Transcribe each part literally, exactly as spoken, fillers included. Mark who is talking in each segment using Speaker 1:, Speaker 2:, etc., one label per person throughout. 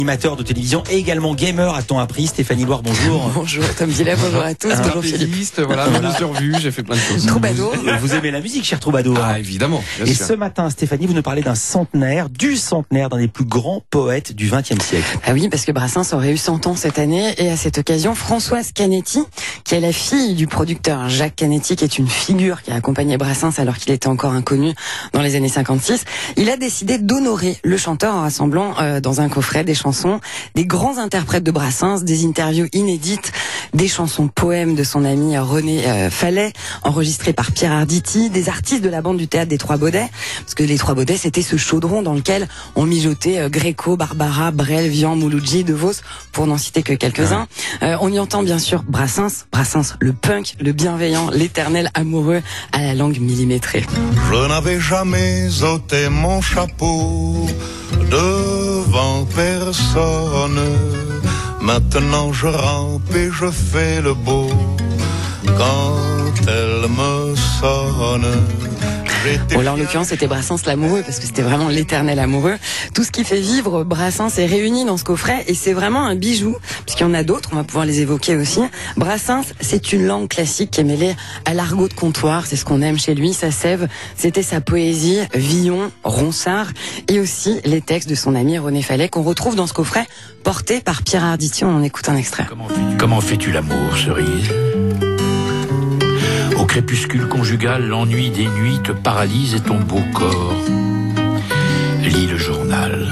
Speaker 1: Animateur de télévision et également gamer, a-t-on appris. Stéphanie Loire, bonjour.
Speaker 2: Bonjour Tom Villers, bonjour à tous,
Speaker 1: Ah,
Speaker 2: bonjour Philippe.
Speaker 3: Voilà, voilà. Survue, j'ai fait plein de choses.
Speaker 2: Troubadour.
Speaker 1: Vous aimez la musique, cher Troubadour?
Speaker 3: Ah, évidemment. Bien
Speaker 1: Et
Speaker 3: sûr.
Speaker 1: ce matin, Stéphanie, vous nous parlez d'un centenaire, du centenaire d'un des plus grands poètes du vingtième siècle.
Speaker 2: Ah oui, parce que Brassens aurait eu cent ans cette année, et à cette occasion, Françoise Canetti, qui est la fille du producteur Jacques Canetti, qui est une figure qui a accompagné Brassens alors qu'il était encore inconnu dans les années cinquante-six, il a décidé d'honorer le chanteur en rassemblant euh, dans un coffret des chansons, des grands interprètes de Brassens, des interviews inédites, des chansons poèmes de son ami René euh, Fallet, enregistrées par Pierre Arditi, des artistes de la bande du théâtre des Trois Baudets, parce que les Trois Baudets, c'était ce chaudron dans lequel on mijotait euh, Gréco, Barbara, Brel, Vian, Mouloudji, De Vos, pour n'en citer que quelques-uns. Euh, on y entend bien sûr Brassens, Brassens le punk, le bienveillant, l'éternel amoureux à la langue millimétrée.
Speaker 4: Je n'avais jamais ôté mon chapeau devant personne. Maintenant je rampe et je fais le beau quand elle me sonne.
Speaker 2: Bon, là, en l'occurrence, c'était Brassens l'amoureux, parce que c'était vraiment l'éternel amoureux. Tout ce qui fait vivre Brassens est réuni dans ce coffret, et c'est vraiment un bijou, puisqu'il y en a d'autres, on va pouvoir les évoquer aussi. Brassens, c'est une langue classique qui est mêlée à l'argot de comptoir, c'est ce qu'on aime chez lui, sa sève, c'était sa poésie, Villon, Ronsard, et aussi les textes de son ami René Fallet, qu'on retrouve dans ce coffret, porté par Pierre Arditi. On en écoute un extrait.
Speaker 5: Comment fais-tu, comment fais-tu l'amour, cerise? Au crépuscule conjugal, l'ennui des nuits te paralyse et ton beau corps lis le journal.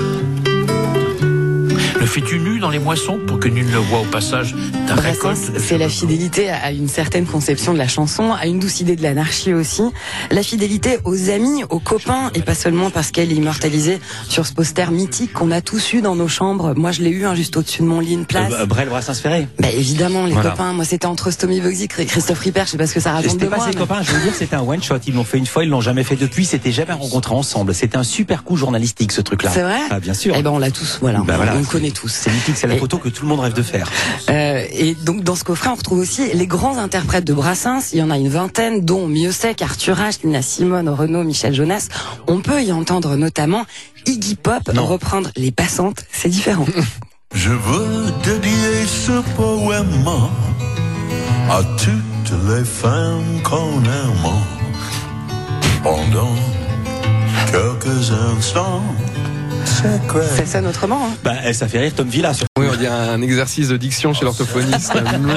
Speaker 5: Le fais-tu nu dans les moissons pour que nul ne voit au passage ta récolte?
Speaker 2: Brassens, c'est la fidélité à une certaine conception de la chanson, à une douce idée de l'anarchie aussi. La fidélité aux amis, aux copains, et pas seulement parce qu'elle est immortalisée sur ce poster mythique qu'on a tous eu dans nos chambres. Moi, je l'ai eu, hein, juste au-dessus de mon lit, une place.
Speaker 1: Euh, Brel, Brassens, Ferré.
Speaker 2: Bah évidemment, les
Speaker 1: Voilà.
Speaker 2: copains. Moi, c'était entre Stomy Bugsy, Christophe Ripper, je sais pas ce que ça raconte
Speaker 1: C'était
Speaker 2: de
Speaker 1: pas
Speaker 2: moi.
Speaker 1: ses
Speaker 2: mais-
Speaker 1: copains, je veux dire, c'était un one shot. Ils l'ont fait une fois, ils l'ont jamais fait depuis. C'était jamais rencontré ensemble. C'était un super coup journalistique, ce truc-là.
Speaker 2: C'est vrai?
Speaker 1: Ah, bien sûr.
Speaker 2: Eh ben, on l'a tous, voilà.
Speaker 1: Bah, voilà.
Speaker 2: On le connaît tous.
Speaker 1: C'est mythique, c'est la
Speaker 2: Et-
Speaker 1: photo que tout le monde rêve de faire.
Speaker 2: Euh, et donc dans ce coffret, on retrouve aussi les grands interprètes de Brassens. Il y en a une vingtaine, dont Miossec, Arthur H, Nina Simone, Renaud, Michel Jonas. On peut y entendre notamment Iggy Pop
Speaker 1: Non.
Speaker 2: reprendre Les Passantes. C'est différent.
Speaker 4: Je veux dédier ce poème à toutes les femmes qu'on aime pendant quelques instants secrets.
Speaker 2: Ça sonne autrement, hein.
Speaker 1: Bah, eh, ça fait rire Tom Villa. Sur...
Speaker 3: Oui, on dit un exercice de diction chez l'orthophoniste.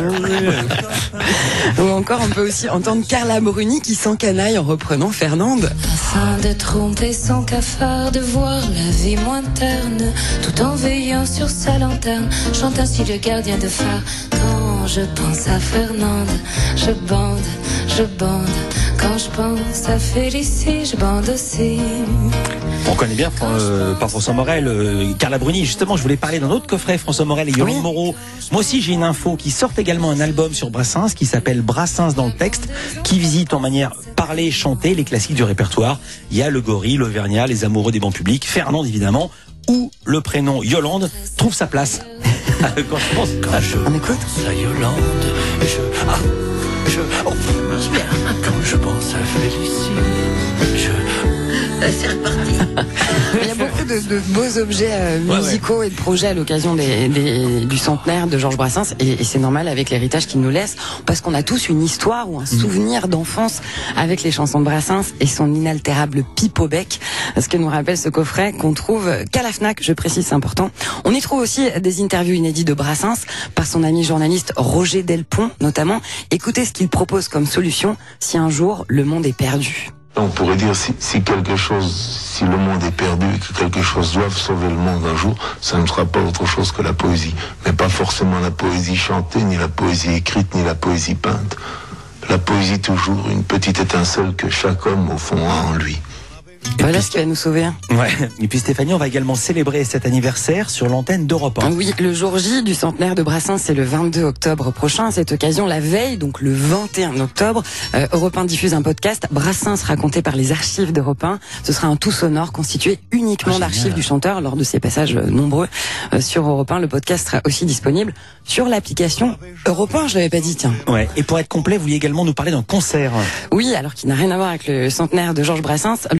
Speaker 2: Ou encore, on peut aussi entendre Carla Bruni qui s'encanaille en reprenant Fernande.
Speaker 6: Afin de tromper son cafard, de voir la vie moins terne, tout en veillant sur sa lanterne, chante ainsi le gardien de phare. Quand je pense à Fernande, je bande, je bande. Quand je pense à Félicie, je bande aussi.
Speaker 1: On connaît bien euh, par François Morel, euh, Carla Bruni. Justement, je voulais parler d'un autre coffret, François Morel et Yolande
Speaker 2: Oui.
Speaker 1: Moreau. Moi aussi, j'ai une info qui sort également un album sur Brassens qui s'appelle Brassens dans le texte, qui visite en manière parler, chanter les classiques du répertoire. Il y a le gorille, l'auvergnat, les amoureux des bancs publics, Fernande évidemment, où le prénom Yolande trouve sa place. Quand je pense
Speaker 5: Quand je
Speaker 2: On écoute.
Speaker 5: pense à Yolande, je... Ah, je... Oh, quand je pense à Félicie, je...
Speaker 2: Il y a beaucoup de, de beaux objets euh,
Speaker 1: Ouais,
Speaker 2: musicaux et de projets à l'occasion des, des, du centenaire de Georges Brassens, et, et c'est normal avec l'héritage qu'il nous laisse, parce qu'on a tous une histoire ou un souvenir d'enfance avec les chansons de Brassens et son inaltérable pipe au bec, ce que nous rappelle ce coffret qu'on trouve qu'à la Fnac, je précise, c'est important. On y trouve aussi des interviews inédites de Brassens par son ami journaliste Roger Delpont notamment. Écoutez ce qu'il propose comme solution si un jour le monde est perdu.
Speaker 7: On pourrait dire si, si quelque chose, si le monde est perdu et que quelque chose doit sauver le monde un jour, ça ne sera pas autre chose que la poésie. Mais pas forcément la poésie chantée, ni la poésie écrite, ni la poésie peinte. La poésie toujours, une petite étincelle que chaque homme au fond a en lui.
Speaker 2: Voilà ce qui va nous sauver.
Speaker 1: Ouais. Et puis Stéphanie, on va également célébrer cet anniversaire sur l'antenne d'Europe un.
Speaker 2: Oui, le jour J du centenaire de Brassens, c'est le vingt-deux octobre prochain. À cette occasion, la veille, donc le vingt et un octobre, euh, Europe un diffuse un podcast, Brassens raconté par les archives d'Europe un. Ce sera un tout sonore constitué uniquement
Speaker 1: Ah,
Speaker 2: d'archives
Speaker 1: génial.
Speaker 2: du chanteur lors de ses passages euh, nombreux euh, sur Europe un. Le podcast sera aussi disponible sur l'application Europe un, je l'avais pas dit, tiens.
Speaker 1: Ouais. Et pour être complet, vous vouliez également nous parler d'un concert.
Speaker 2: Oui, alors qui n'a rien à voir avec le centenaire de Georges Brassens.